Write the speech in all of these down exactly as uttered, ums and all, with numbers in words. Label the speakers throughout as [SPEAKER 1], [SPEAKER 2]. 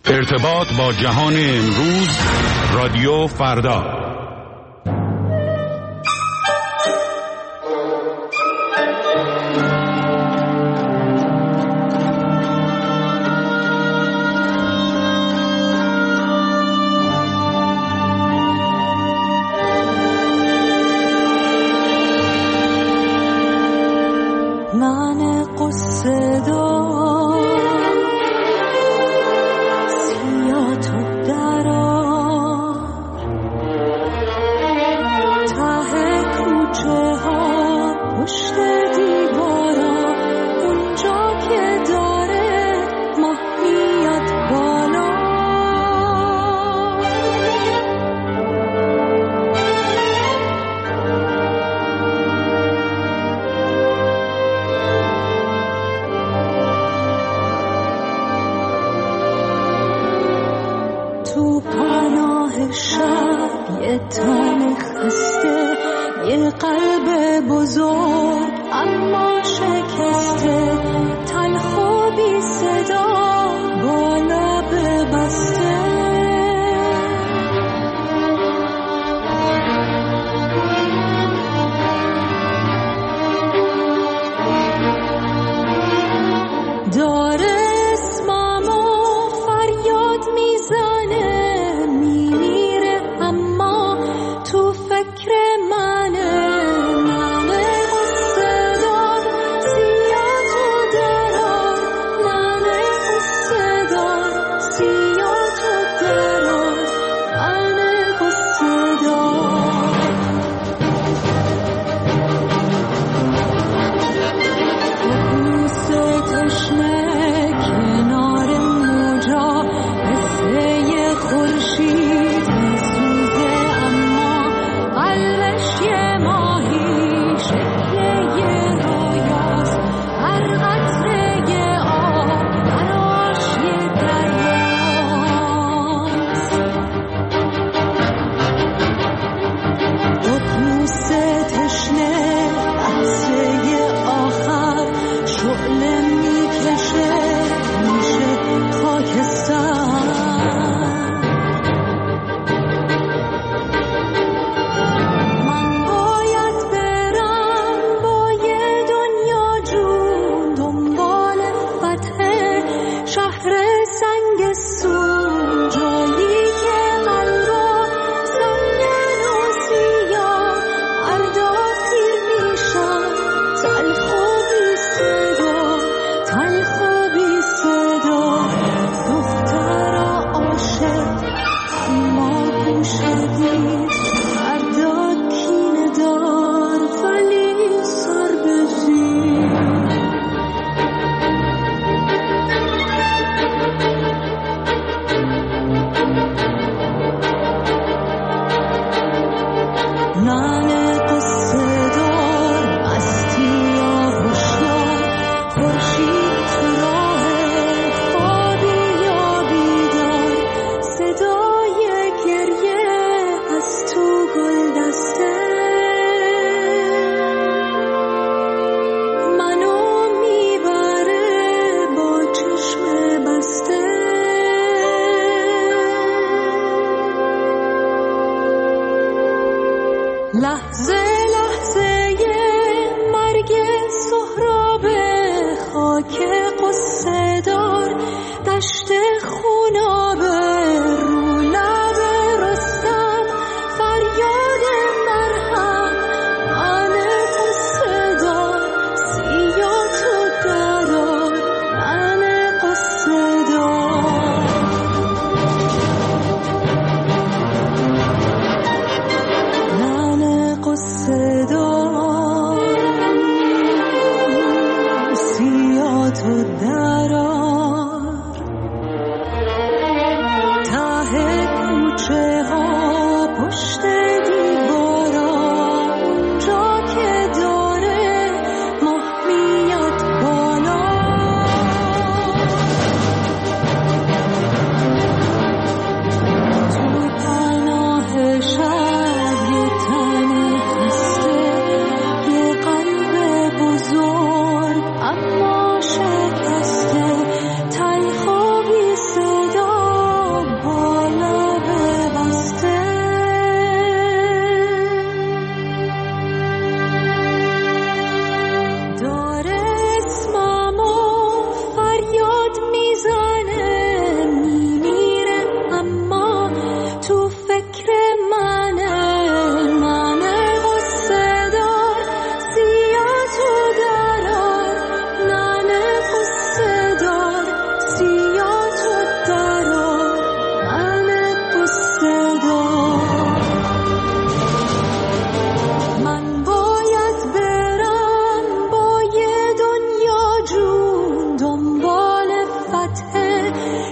[SPEAKER 1] ارتباط با جهان امروز، رادیو فردا.
[SPEAKER 2] من قصه دار سیا تو درار ته کوچه ها پشت دیوارا اونجا که داره ماه میاد بالا تو پناه شب یه تن خسته، یه قلب بزرگ اما شکسته، تلخ و بی صدا با لب بسته. داره اسممو فریاد میزنه، میمیره اما تو فکر منه. من قصه دار سیا تو درار، من قصه دار سیا تو درار، من قصه دار. کوسه تشنه کنار موجا مثل یه خورشید میسوزه، اما قلبش یه ماهی شکل یه رویاست. هر قطره یه آب براش یه دریاست. کوسه تشنه لحظه آخر شعله میکشه میشه خاکستر. من باید برم با یه دنیا جون دنبال فتح شهر سنگستون، جایی که قلبا سنگن و سیاه فردا پیر میشن، تلخ و بی صدا، تلخ و بی صدا. دخترا عاشق اما گوشدی، فردا کینه دار ولی سر بزیر.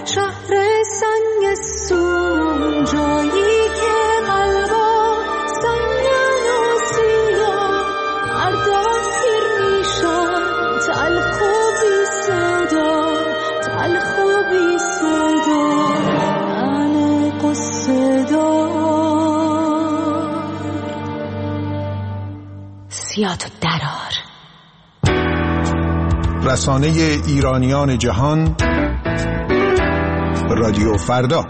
[SPEAKER 2] شهر سنگستون، جایی که قلبا سنگن و سیاه مردا پیر میشن، تلخ و بی صدا، تلخ و بی صدا، من قصه دار. سیاتو درار.
[SPEAKER 3] رسانه ایرانیان جهان، رادیو فردا.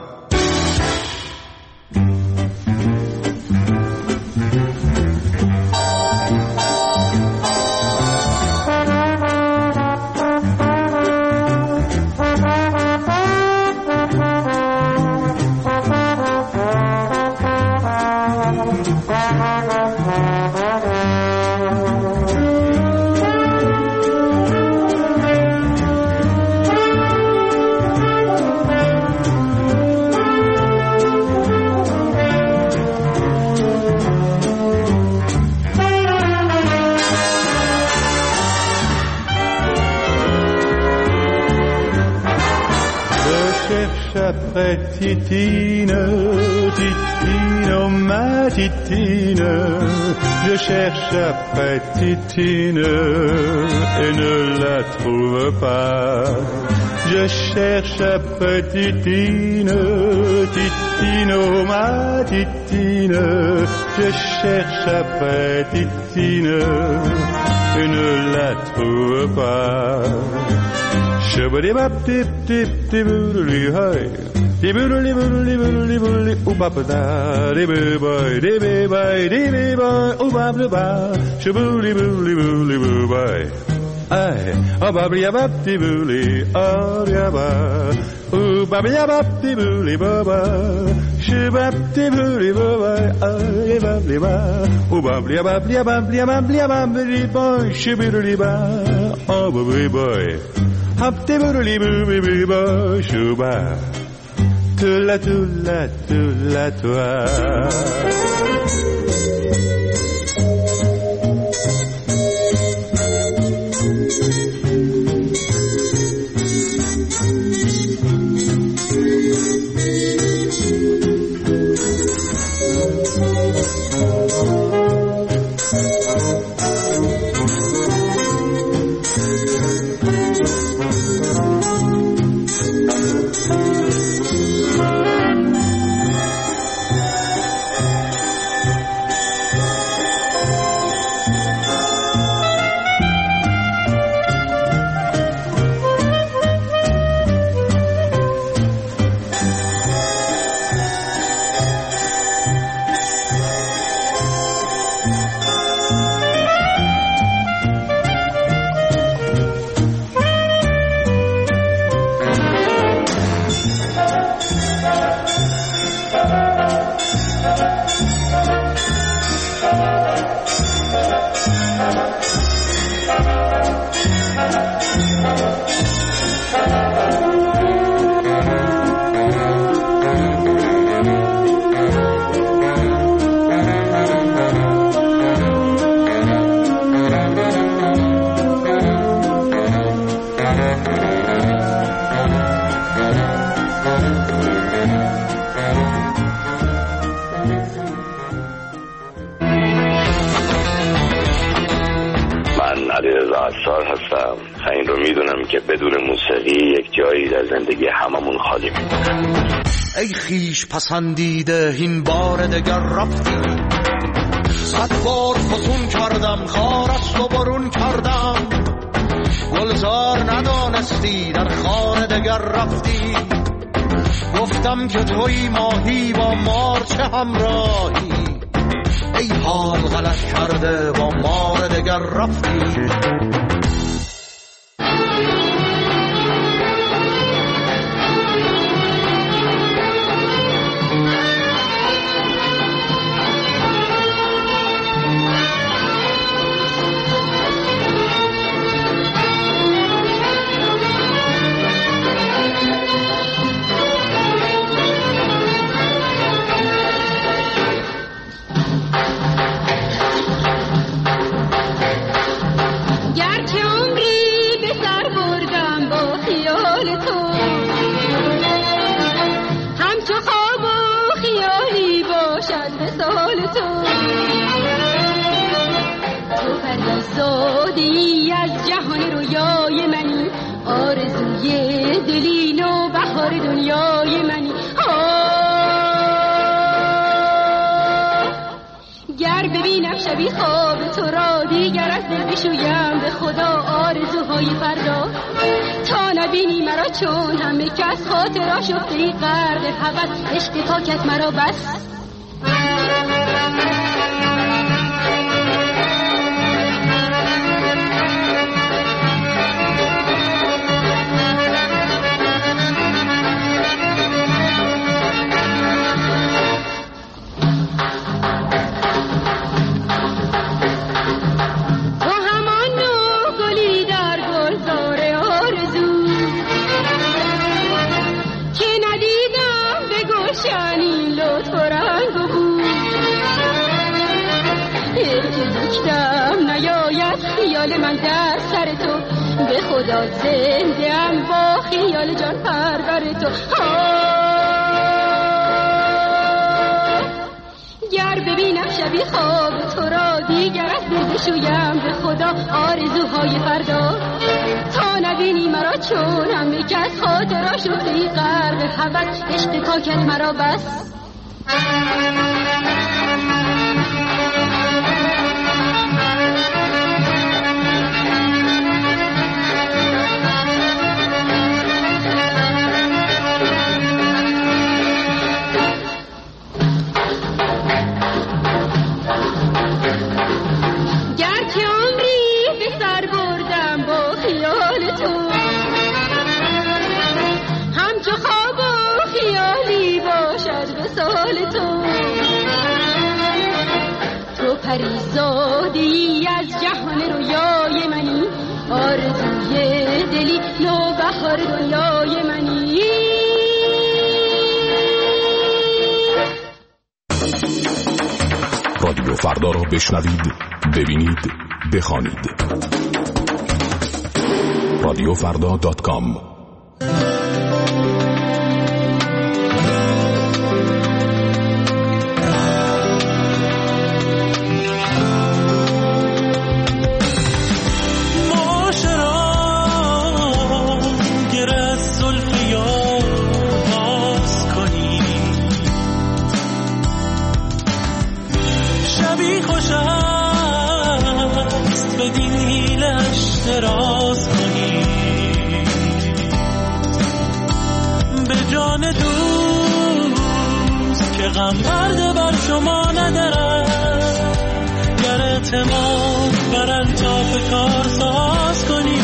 [SPEAKER 4] Titine, Titine, oh ma Titine, je cherche après Titine et ne la trouve pas. Je cherche après Titine, Titine, oh ma Titine, je cherche après Titine et ne la trouve pas. Shabadi bap dip dip dip doodly hi. Di boodly boodly boodly boodly oo bap da di boy di boy di boy oo bap da shaboodly boodly boodly boo boy. Ay oh bap ya bap di boodly oh ya ba oo bap ya bap di boodly baba shabap di boodly boy ay bap di ba oo bap ya bap ya bap ya bap ya bap di boy shaboodly ba oh boy boy hop di boodly boodly boy shuba. Tula tula tula tula.
[SPEAKER 5] این رو میدونم که بدون موسیقی یک جایی در زندگی هممون خالی میمونه.
[SPEAKER 6] ای خیش پسندیده این بار دگر رفتی، صد بار فسون کردم خارست و برون کردم، گلزار ندانستی در خانه دگر رفتی، گفتم که توی ماهی با مار چه همراهی، ای حال غلط کرده با مار دگر رفتی.
[SPEAKER 2] گر شدی از جهان رویای منی، آرزوی دلین و بهار دنیای منی. گر ببینم شبی خواب تو را دیگر از دل بشویم به خدا آرزوهای فردا. تا نبینی مرا چون همه کس خاطرها شفته غرق هوس، عشق پاکت مرا بس. من در سر تو به خدا زنده‌ام با خیال جان پرور تو. گر ببینم شبی خواب تو را دیگر از دل بشویم به خدا آرزوهای فردا. تا نبینی مرا چون همه کس خاطرها شده غرق هوس، عشق پاکت مرا بس. پریزادی از جهان رویای منی، آرزوی دلی نو بهار دنیای منی.
[SPEAKER 1] رادیو فردا را بشنوید، ببینید، بخوانید. رادیو فردا دات کام.
[SPEAKER 7] دراز کنی به جان دوست که غم برده بر شما ندارد. گر اعتماد بر انصاف کار ساز کنی،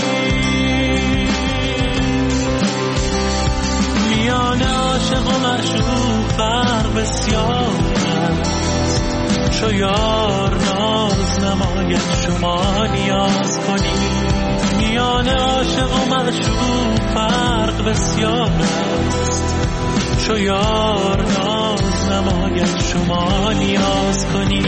[SPEAKER 7] میان عاشق و معشوق فرق بسیار است. چو یار ناز نماید شما نیاز کنی، میان عاشق و معشوق فرق بسیار است. چو یار ناز نماید شما نیاز کنی.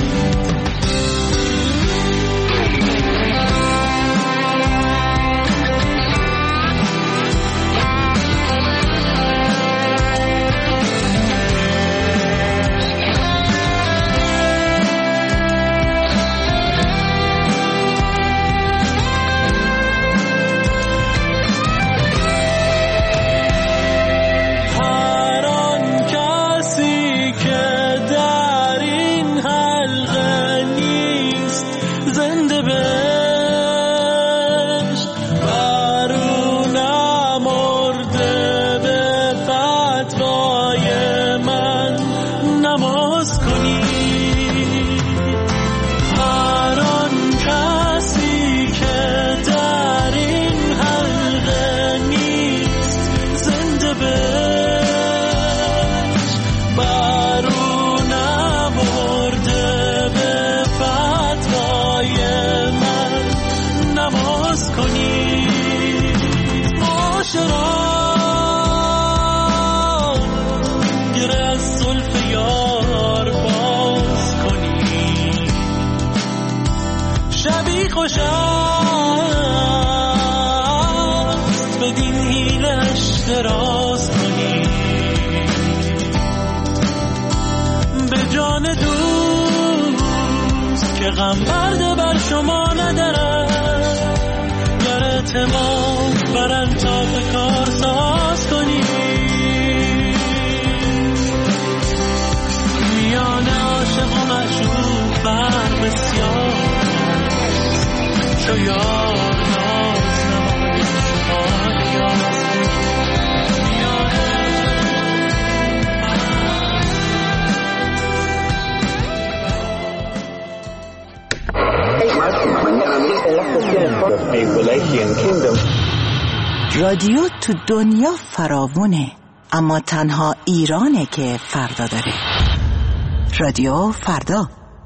[SPEAKER 7] خوش است بدین هیلش دراز کنی به جان دوست که غم برده بر شما ندارد اعتماد بر انطاف کار ساز کنی. میان عاشق و معشوق بر بسیار شو یار ناز نمایی شمار یار.
[SPEAKER 8] رادیو تو دنیا فراوونه، اما تنها ایرانه که فردا داره. رادیو فردا.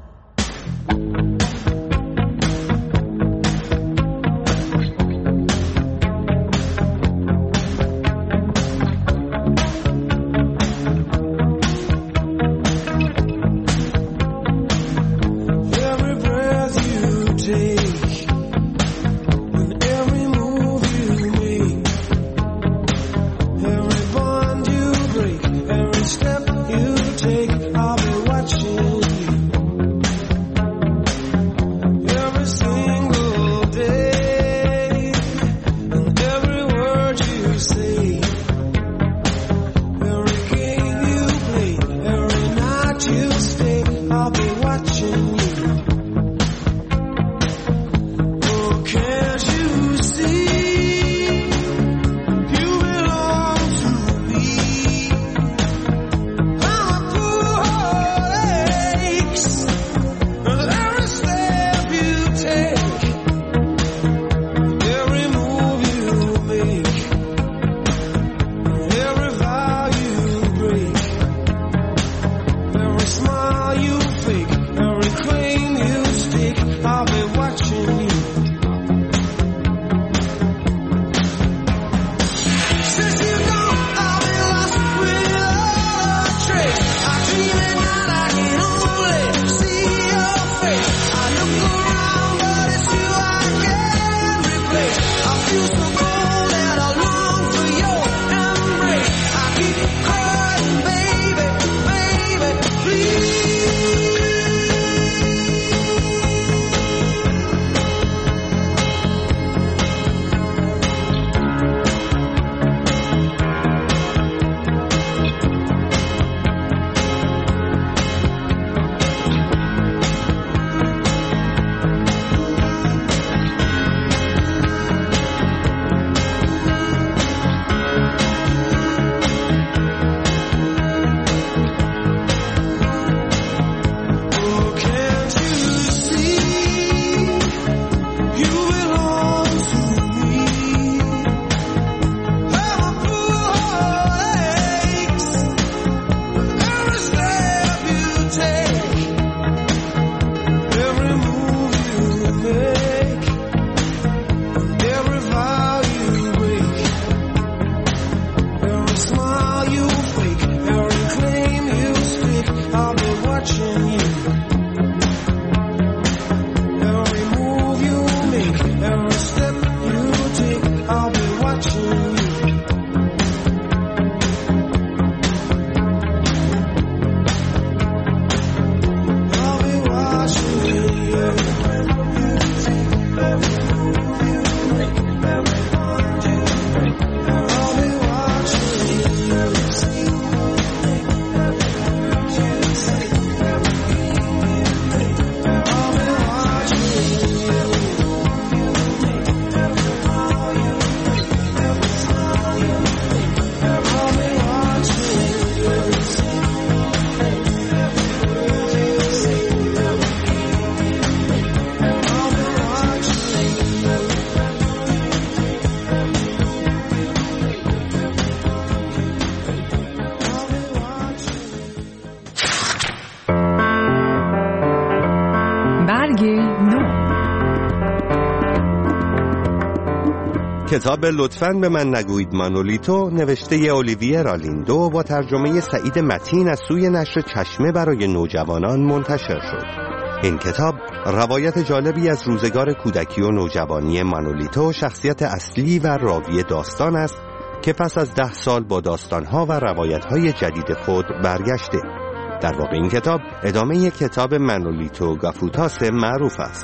[SPEAKER 9] کتاب لطفاً به من نگویید مانولیتو نوشته اولیویه رالیندو با ترجمه سعید متین از سوی نشر چشمه برای نوجوانان منتشر شد. این کتاب روایت جالبی از روزگار کودکی و نوجوانی مانولیتو، شخصیت اصلی و راوی داستان است که پس از ده سال با داستانها و روایتهای جدید خود برگشته. در واقع این کتاب ادامه کتاب مانولیتو گافوتاس معروف است.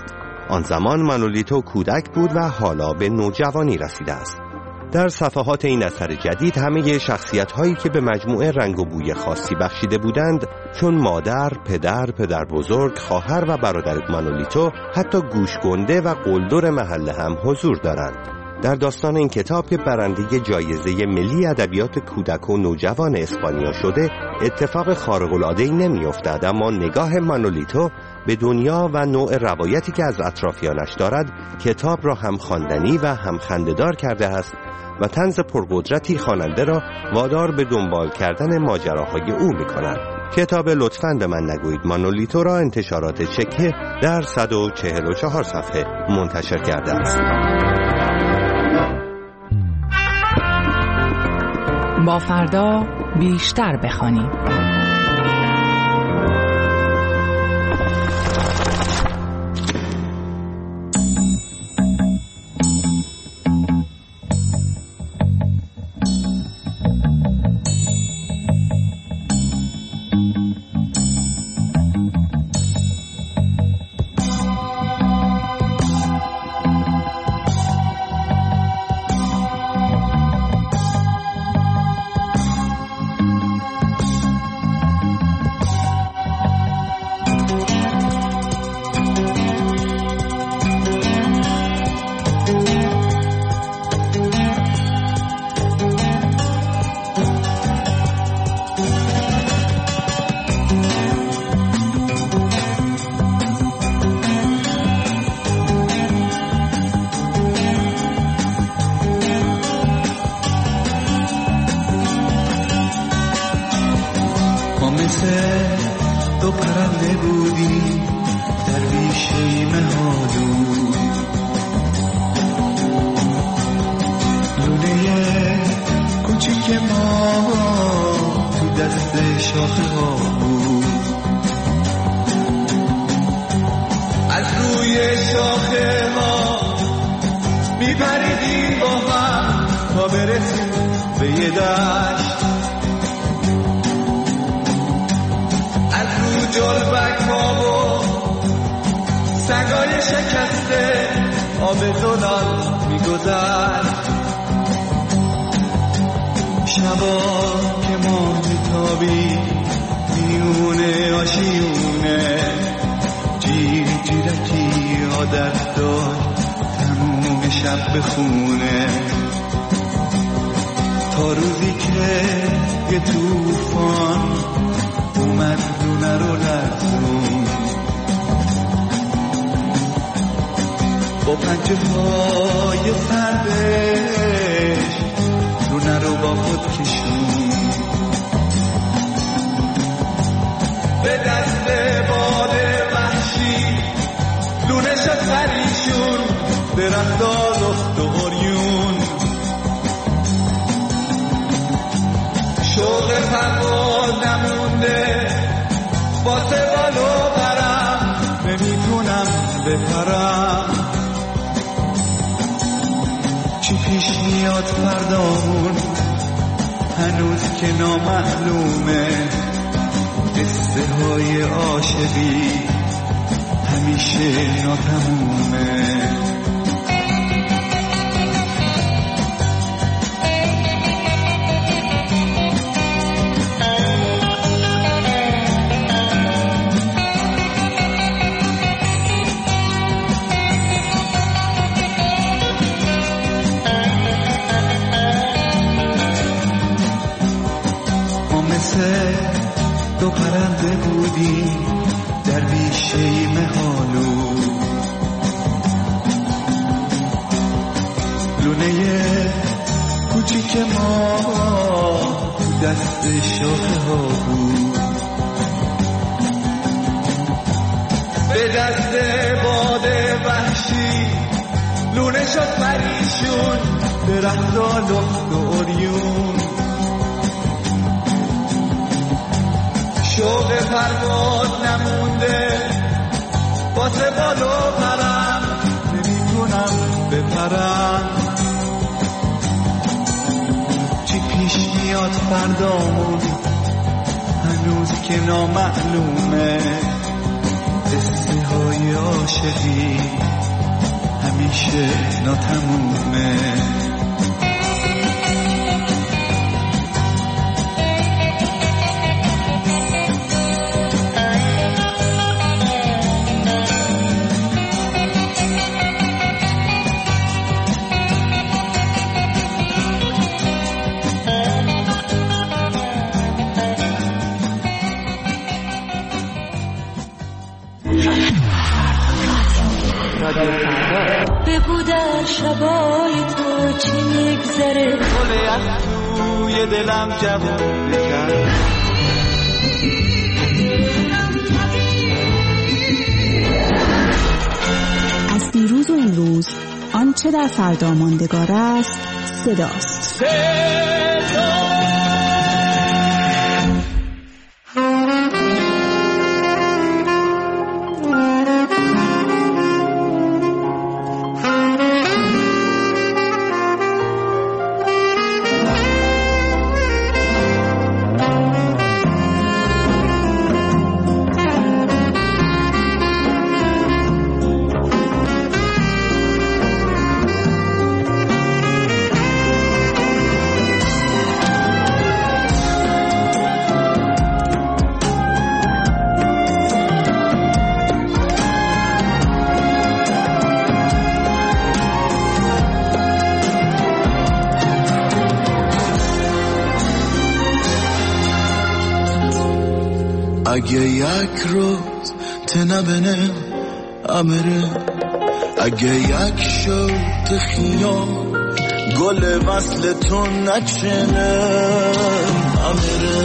[SPEAKER 9] آن زمان مانولیتو کودک بود و حالا به نوجوانی رسیده است. در صفحات این اثر جدید همه شخصیت‌هایی که به مجموعه رنگ و بوی خاصی بخشیده بودند، چون مادر، پدر، پدر بزرگ، خواهر و برادر مانولیتو، حتی گوشگنده و قلدر محله هم حضور دارند. در داستان این کتاب که برنده جایزه ملی ادبیات کودک و نوجوان اسپانیا شده، اتفاق خارق‌العاده‌ای نمی‌افتد، اما نگاه مانولیتو به دنیا و نوع روایتی که از اطرافیانش دارد، کتاب را هم خواندنی و هم خنده‌دار کرده است و طنز پرقدرتی خواننده را وادار به دنبال کردن ماجراهای او می‌کند. کتاب لطفاً به من نگویید مانولیتو را انتشارات چکه در صد و چهل و چهار صفحه منتشر کرده است.
[SPEAKER 10] با فردا بیشتر بخوانیم.
[SPEAKER 11] تو پرنده بودی در بیشه مهالو، لونه کوچیک ما تو دست شاخه ها بود. از روی شاخه ها میپریدیم با هم تا برسیم به یه دشت. جلبک ها و سگای شکسته آب زلال میگذشت. شبا که ما میتابی میونه آشیونه، جیر جیرکی عادت داشت تموم شب بخونه، تا روزی که یه توفان اومد لونه رو لرزون، با پنجه های سردش لونه رو با خود کشون. به دست باد وحشی لونه شد پریشون، درختا لخت و عریون. شوق پرواز نمونده واسه بالو برم، نمیتونم بپرم. چی پیش میاد فردامون هنوز که نامعلومه، قصه های عاشقی همیشه ناتمومه. تو پرنده بودی در بیشه مهالو، لونه کوچیک ما دست شاخه ها بود. به دست باد وحشی لونه شد پریشون، درختا لخت و عریون. شوق پرواز نمونده واسه بالو پرم، نمیتونم بپرم. چی پیش میاد فردامون هنوز که نامعلومه، قصه های عاشقی همیشه ناتمومه.
[SPEAKER 12] بگو در شبای تو چی میگذره،
[SPEAKER 11] گل یخ توی دلم جوون بکن.
[SPEAKER 8] از دیروز و امروز آنچه در فردا ماندگار است صداست. صدا
[SPEAKER 13] اگه یک روز تنبنه امره، اگه یک شوت خیام گل وصل تو نچنه امره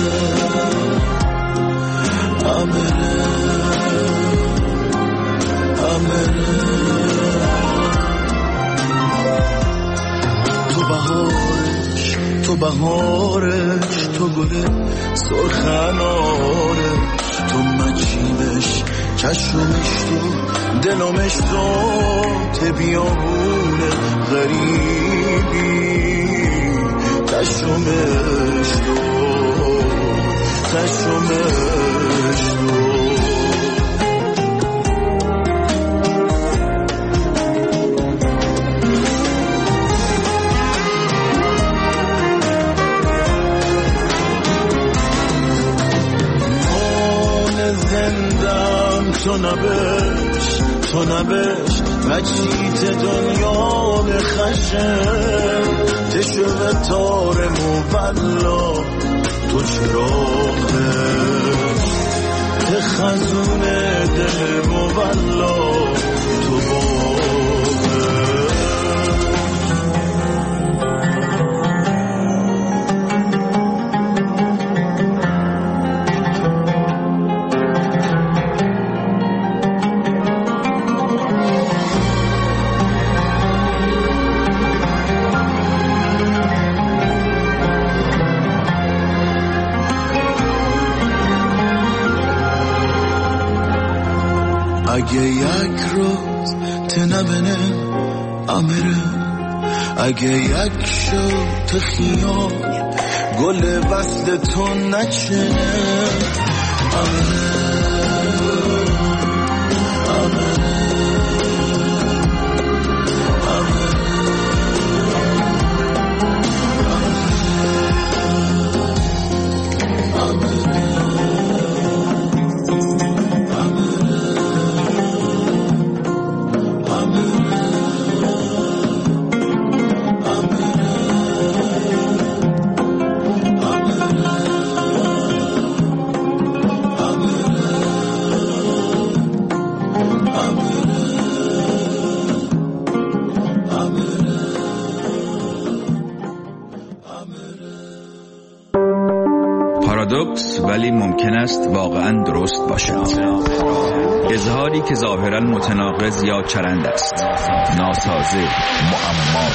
[SPEAKER 13] امره امره. تو بهارش تو بهارش تو گل سرخنارش، تو مچینش چشمش تو دلمش تو تبیامون غریبی، چشمش تو چشمش تو. تو نبش تو نبش مجید دنیا نخشم، تشوه تار مولا تو چراغه، تخزون دل مولا تو باغه. اگه یک روز تنبنه امره، اگه یک شوت خیال گل وصل تو نچنه امره امره
[SPEAKER 1] پارادوکس ولی ممکن است واقعا درست باشد. اظهاری که ظاهرا متناقض یا چرند است، ناسازه، معما.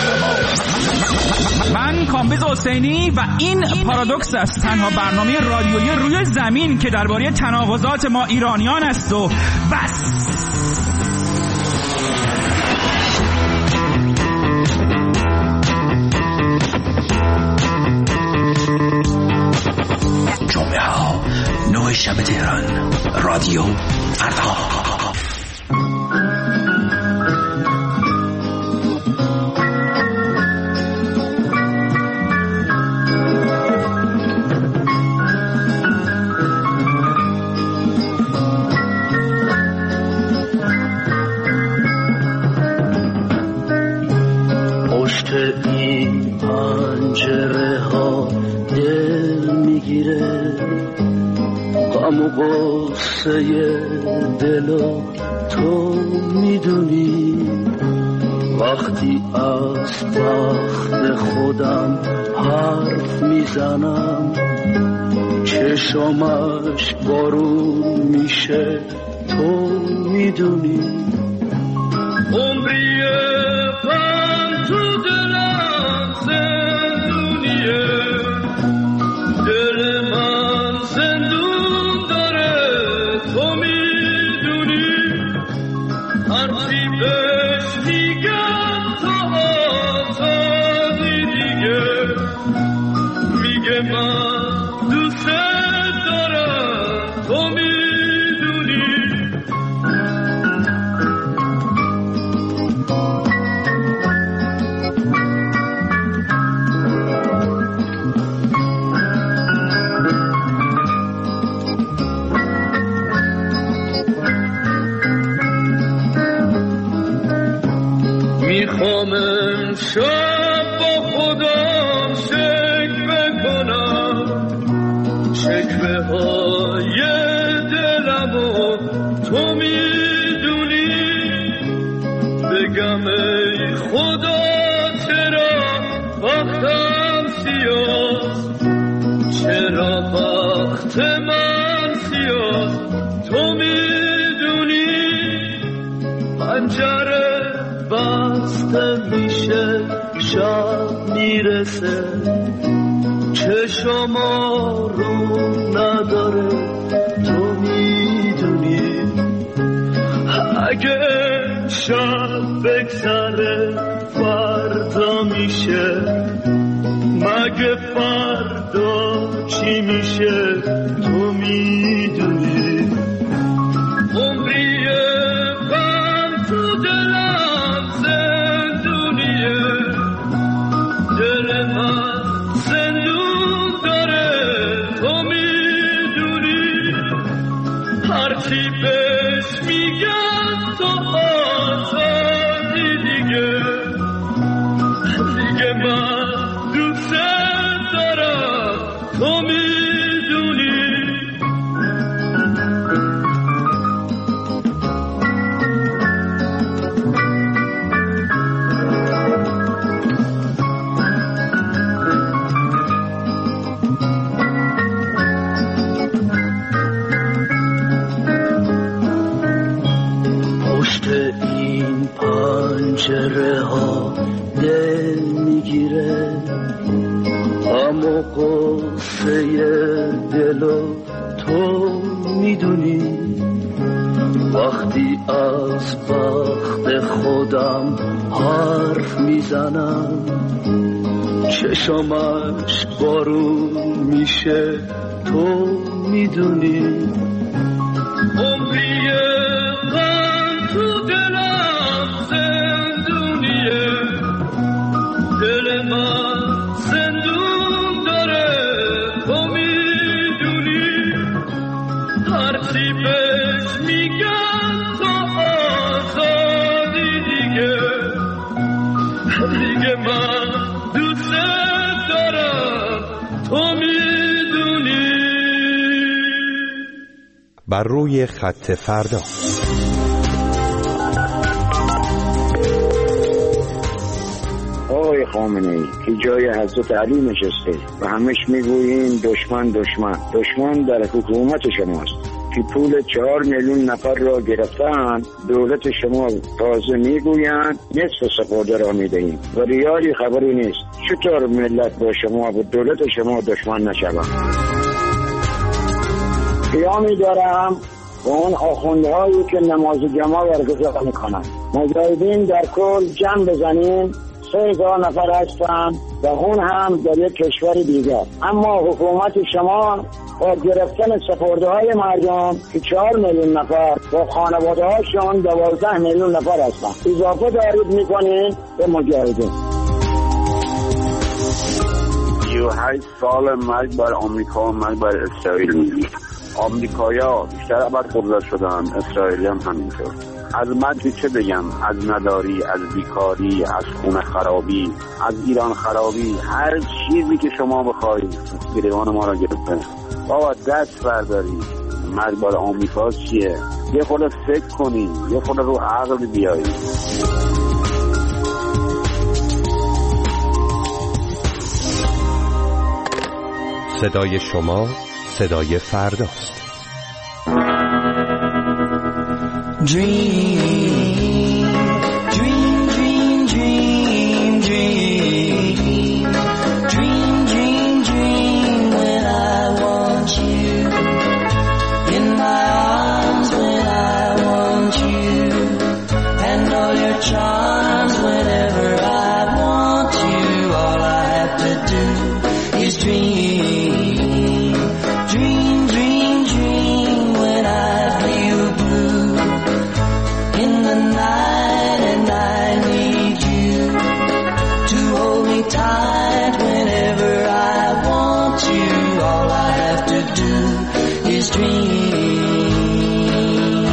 [SPEAKER 14] من کامبیز حسینی و این پارادوکس است، تنها برنامه رادیویی روی زمین که درباره تناقضات ما ایرانیان است و بس.
[SPEAKER 15] جمعه ها نه شب تهران. رادیو فردا.
[SPEAKER 16] این پنجره ها دل میگیره، غم و غصه دلو تو میدونی. وقتی از بخت خودم حرف میزنم، چشمش بارون میشه تو میدونی. عمریه تو دلم زندونیه، دل من زندون داره تو میدونی. هرچی بهش میگم تا آزادی دیگه، میگه من دوست دارم تو میدونی. میخوام امشب با خودم شکوه کنم، شکوه های دلمو تو میدونی. بگم ای خدا چرا وقتم سیاست، چرا وقت من سیاست تو میدونی. پنجره بسته میشه شب میرسه، چشم آروم نداره تو میدونی. اگه شب بگذره فردا میشه، مگه فردا چی میشه تو میدونی. عمریه من تو دلم زندونیه، دل من زندون داره تو میدونی. هرچی بهش میگم تو آزادی دیگه، دیگه من دوست دارم تو میدونی. پنجره ها دل میگیره، اما قصه دلو تو میدونی. وقتی از بخت خودم حرف میزنم، چشمش بارون میشه تو میدونی. عمریه من تو دلم زندونیه، دل من زندون داره تو میدونی. هرچی بهش میگم تو آزادی دیگه، دیگه من دوست دارم تو میدونی.
[SPEAKER 9] بر روی خط فردا.
[SPEAKER 17] آقای خامنه‌ای که جای حضرت علی نشسته و همش میگویین دشمن دشمن دشمن در حکومت شماست که پول چهار میلیون نفر را گرفتن. دولت شما تازه میگویند نصف سپرده را میدهیم و ریالی خبری نیست. چطور ملت با شما و دولت شما دشمن نشوند؟ قیامی دارم با اون آخوندهایی که نماز جمعه برگزار میکنند. مجاهدین در کل جمع بزنیم سه هزار نفر هستن و اون هم در یک کشور دیگر. اما حکومت شما با گرفتن سپرده مردم که چهار میلیون نفر با خانواده هاشون دوازده میلیون نفر هستن اضافه دارید میکنید به مجاهدین.
[SPEAKER 5] سی و هشت سال مرگ بر آمریکا و مرگ بر اسرائیل میگی. آمریکایی‌ها بیشتر ابد قدرت شدن، اسرائیلی هم همینطور. از مرگ چه بگم؟ از نداری، از بیکاری، از خونه خرابی، از ایران خرابی، هر چیزی که شما بخواید گریبان ما را گرفته. بابا دست برداری. مرگ بر آمریکا چیه؟ یه خورده فکر کنی، یه خورده رو عقل بیایی.
[SPEAKER 9] صدای شما صدای فرداست.
[SPEAKER 13] Dream, dream, dream, dream, dream, dream, dream, dream when I want you in my arms, when I want you, and all your charms whenever I want you. All I have to do is dream, dream, dream, dream when I feel blue in the night, and I need you to hold me tight whenever I want you. All I have to do is dream.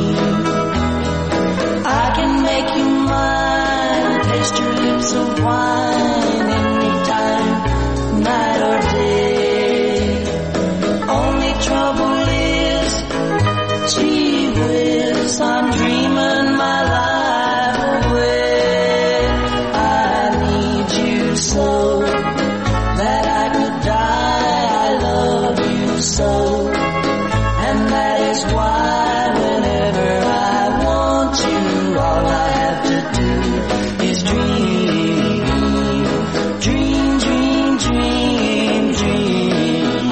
[SPEAKER 13] I can make you mine, taste your lips of wine anytime, night or day. Only trouble is, gee whiz, I'm dreaming my life away. I need you so that I could die. I love you so, and that is why whenever I want you, all I have to do is dream, dream, dream, dream, dream.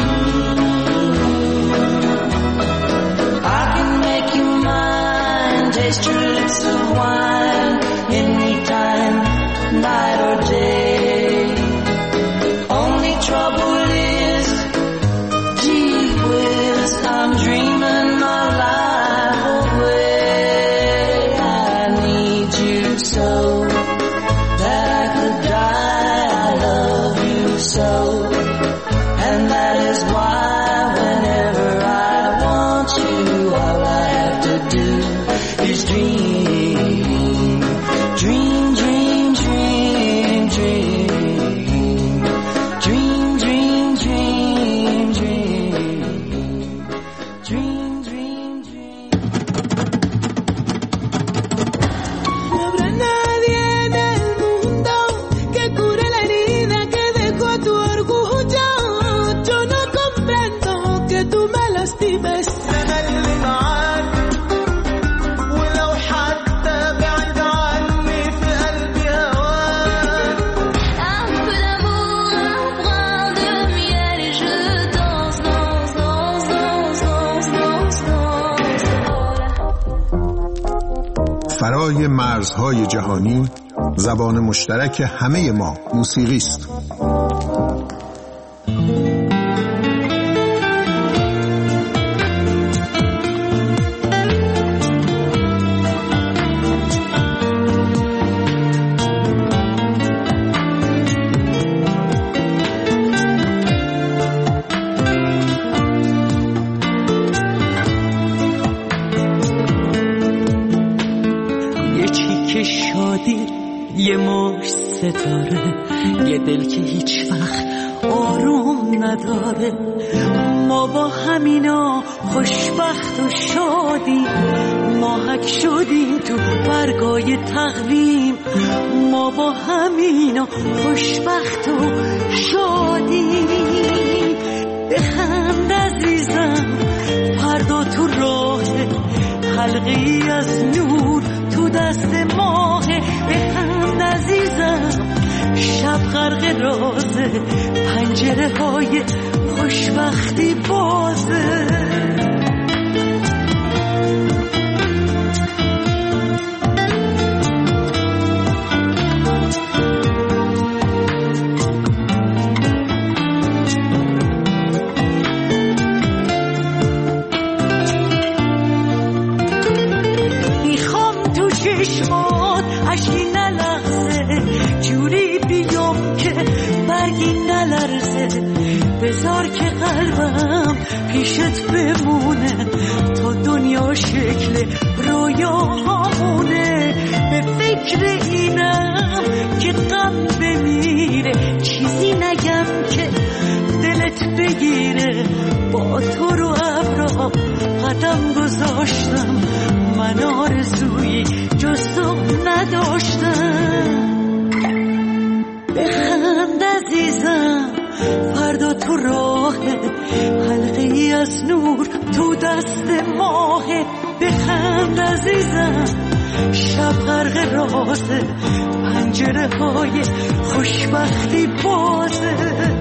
[SPEAKER 13] I can make you mine, taste your lips of wine anytime, night or day. Only trouble is, gee whiz, I'm dreaming my life away. I need you so that I could die. I love you so, and that is why whenever I want you, all I have to do is dream, dream, dream, dream, dream, dream, dream, dream, dream, dream, dream, dream.
[SPEAKER 18] No habrá nadie en el mundo que cure la herida que dejó tu orgullo. Yo no comprendo que tú me lastimes.
[SPEAKER 11] أنا اللي معاك ولو حتى بعيد عني في قلبي هواك.
[SPEAKER 12] Un peu d'amour, un brin de miel et je danse, danse, danse, danse, danse, danse, danse.
[SPEAKER 3] فرای مرزهای جهانی زبان مشترک همه ما موسیقی است.
[SPEAKER 7] یه چیک شادی، یه مش ستاره، یه دل که هیچ وقت آروم نداره. ما با همینا خوشبخت و شادیم، ماهک شدیم تو برگای تقویم. ما با همینا خوشبخت و شادیم. بخند عزیزم، فردا تو راه، حلقی از نور تو دست ماه. بخند عزیزم، شب غرق رازه، پنجره های خوشبختی بازه.
[SPEAKER 13] قلبم پیشت بمونه تا دنیا شکل رویاهامونه. به فکر اینم که غم بمیره چیزی نگم که دلت بگیره. با تو رو ابرا قدم گذاشتم من آرزویی جز تو نداشتم. بخند عزیزم فردا تو راه حلقه ای از نور تو دست ماه. بخند عزیزم شب غرق رازه پنجره های خوشبختی بازه.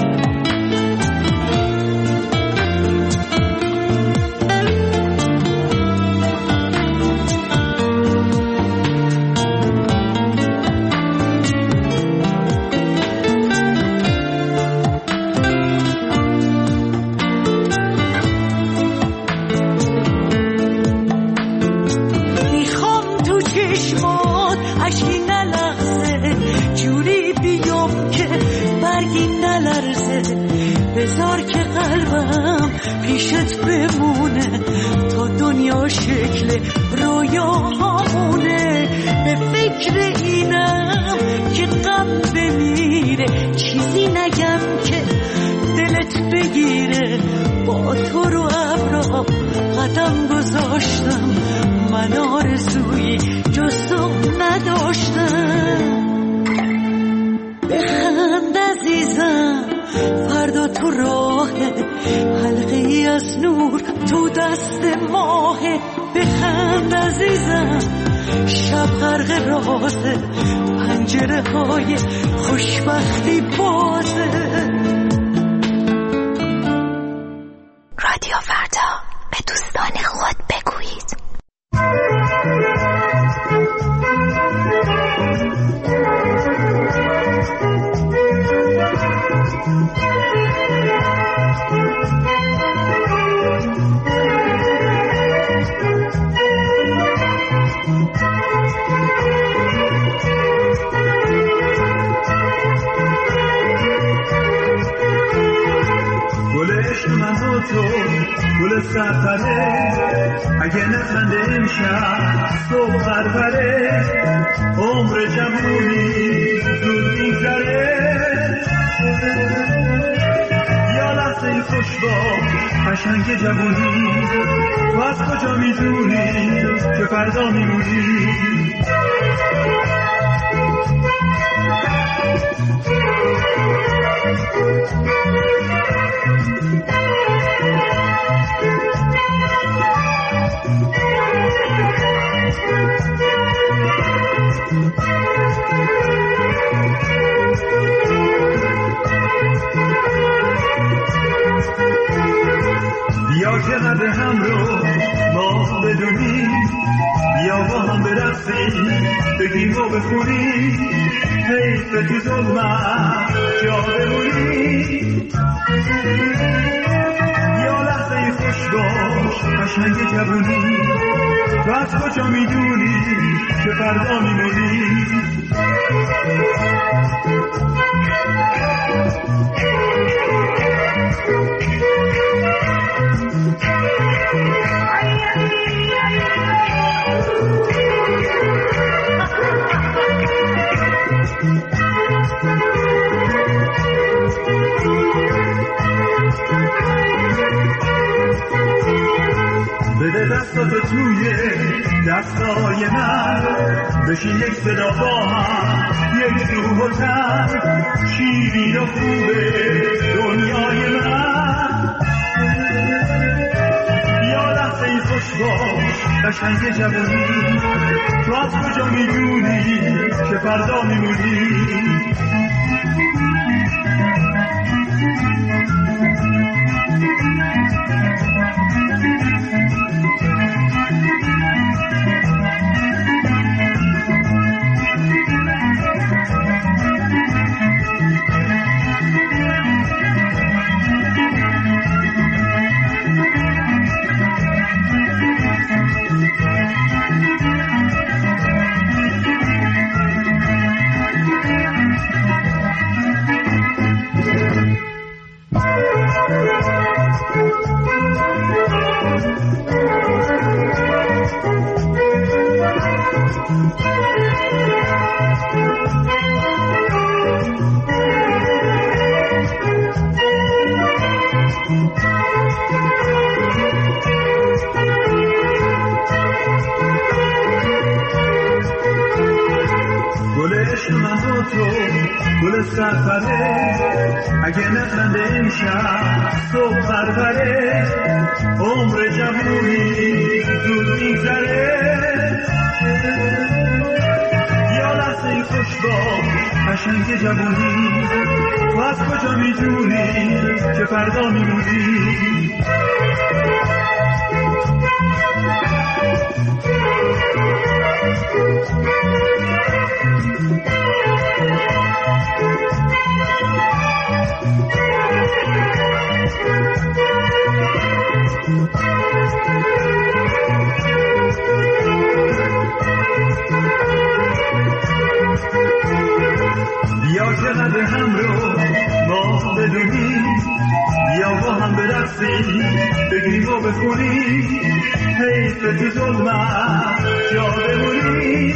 [SPEAKER 13] بذار که قلبم پیشت بمونه تا دنیا شکل رویاهامونه. به فکر اینم که غم بمیره چیزی نگم که دلت بگیره. با تو رو ابرا قدم گذاشتم من آرزویی جز تو نداشتم. بخند عزیزم فردا تو راه حلقه ای از نور تو دست ماه. بخند عزیزم شب غرق رازه پنجره های خوشبختی بازه.
[SPEAKER 19] رادیو فردا به دوستان خود بگویید.
[SPEAKER 11] تو گل سفره اگه نخنده امشب صبح پروره عمر جوونی زود میگذره. یا لحظه خوش با قشنگ جوونی تو از کجا میدونی که فردا میمونی. بیا که قدر هم رو ما بدونیم، بیا با هم برقصیم بگیم و بخونیم، حیف تو ظلمت جا بمونیم. یا لحظه خوش باش قشنگ جوونی، تو از کجا میدونی که فردا میمونی. بده دستاتو توی دستای من، بشین یک صدا با هم یک روح و تن، شیرین و خوبه دنیای من. یا لحظه ای خوش باش قشنگ جوونی، تو از کجا میدونی که فردا میمونی. گل سفره اگه نخنده این شب صبح پروره عمر جوونی زود میگذره یا لحظه خوش باش قشنگ جوونی تو از کجا میدونی که فردا میمونی بیا که قدر هم رو ما بدونی بیا با هم برقصی بگیم و بخونی حیف تو ظلمت جا بمونی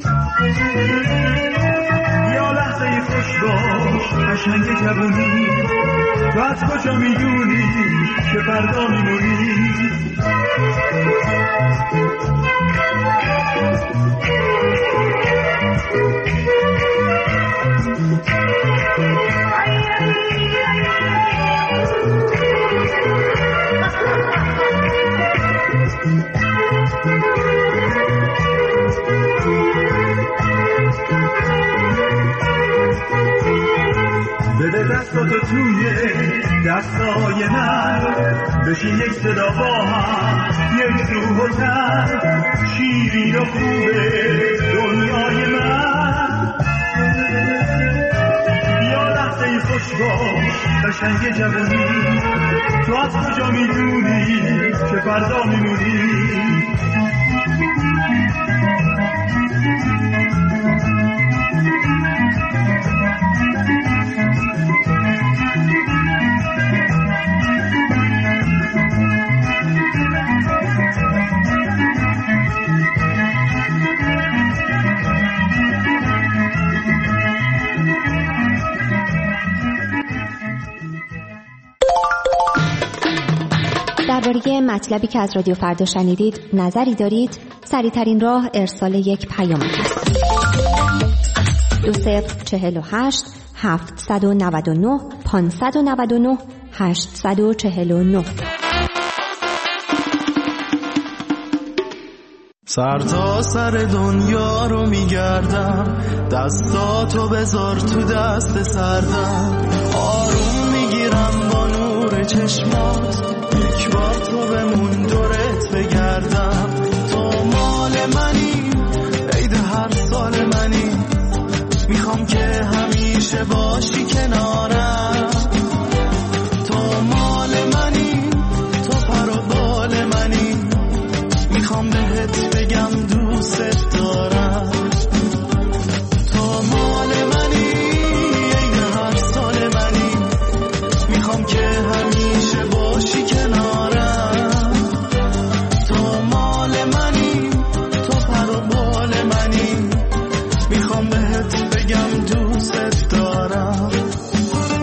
[SPEAKER 11] بیا لحظه خوش باش قشنگ جوونی تو از کجا میدونی که فردا میمونی بده دستاتو توی دستای من بشین یک صدا با هم یک روح و تن شیرین و خوبه دنیای من بیا لحظه خوش باش قشنگ جوونی تو از کجا میدونی که فردا میمونی
[SPEAKER 19] درباره مطلبی که از رادیو فردا شنیدید نظری دارید؟ سریع‌ترین راه ارسال یک پیام است. دو صفر چهل و هشت هفتصد و نود و نه پانصد و نود و نه هشتصد و چهل و نه.
[SPEAKER 20] سر تا سر دنیا رو میگردم دستاتو بذار تو دست سردم آروم میگیرم با نور چشمات یک بار تو بمون دورت بگردم تو مال منی عید هر سال منی میخوام که همیشه باشی کنارم تو مال منی تو پر و بال منی میخوام بهت بگم دوست دارم تو مال منی عید هر سال منی میخوام که همیشه باشی کنارم تو مال منی تو پر و بال منی میخوام بهت بگم دوست دارم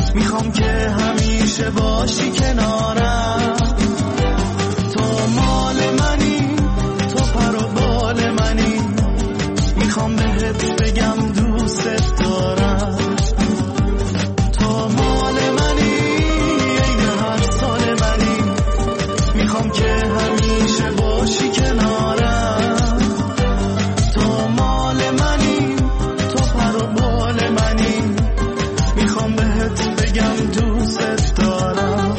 [SPEAKER 20] میخوام که همیشه باشی کنارم. تو مال منی، تو پر و بال منی، میخوام بهت بگم دوست دارم. تو مال منی، عین هر سال منی، میخوام که همیشه باشی کنارم. تو مال منی، تو پر و بال منی، میخوام بهت بگم دوست دارم.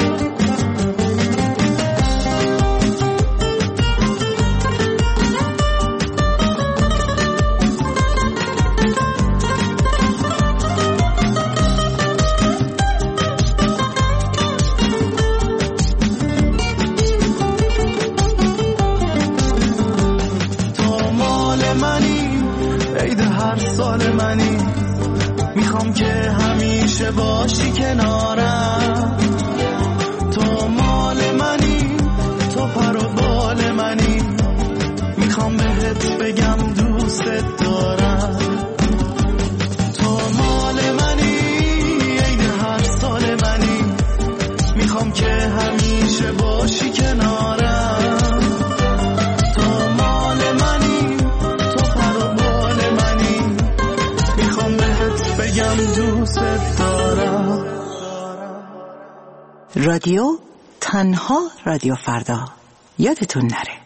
[SPEAKER 20] میخوام که همیشه باشی کنارم. تو مال منی، تو پر و بال منی، میخوام بهت بگم دوست دارم. تو مال منی، عین هر سال منی، میخوام که همیشه باشی کنارم. تو مال منی، تو پر و بال منی، میخوام بهت بگم دوست دارم.
[SPEAKER 21] رادیو تنها رادیو فردا، یادتون نره.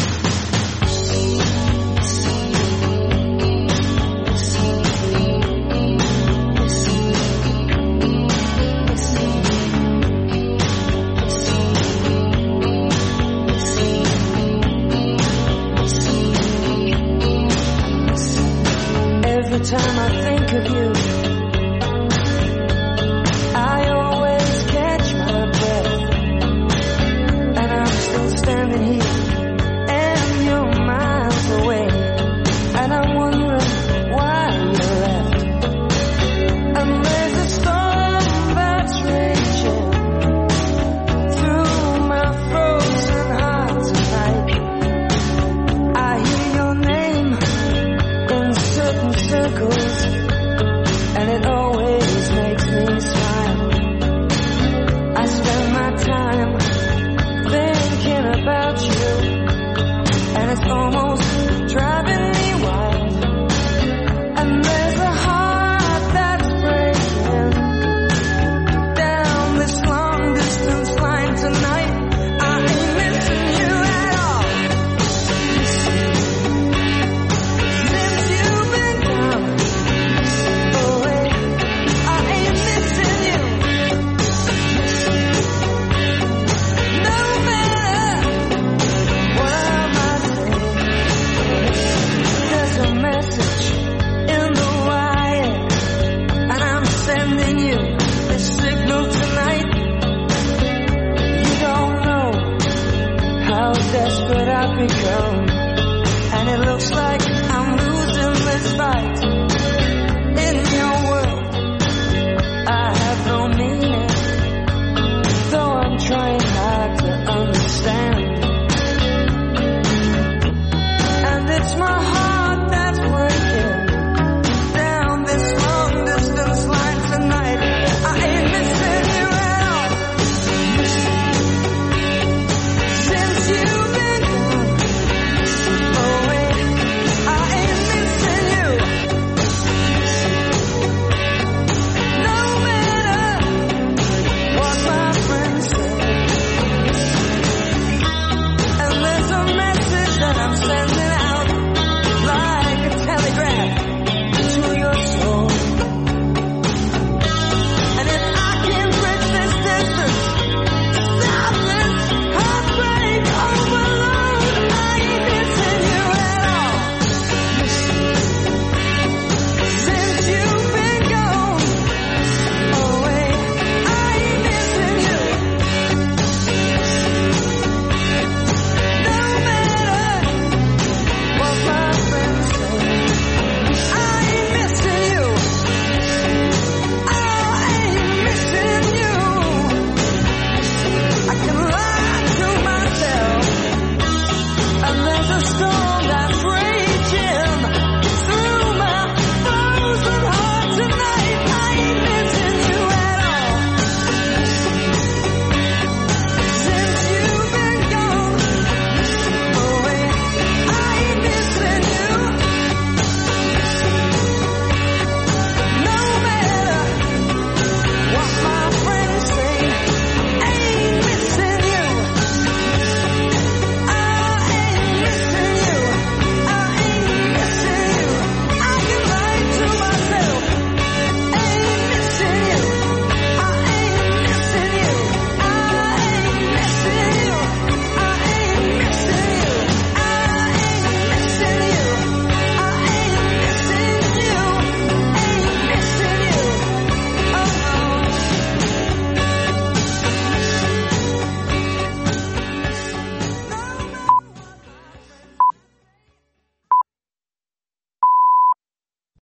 [SPEAKER 22] Every time I think of you, I always catch my breath, and I'm still standing here, and you're miles away, and I'm wondering why you left. And there's a storm that's raging through my frozen heart tonight. I hear your name in certain circles, and it always makes me smile. I spend my time thinking about you, and it's almost driving me wild. And there's a heart that's breaking down this long distance line tonight. I ain't missing you at all. Since you've been gone away, I ain't missing you. No matter what I might say, there's a message in the wire, and I'm sending you this signal tonight. You don't know how desperate I've become, and it looks like I'm losing this fight.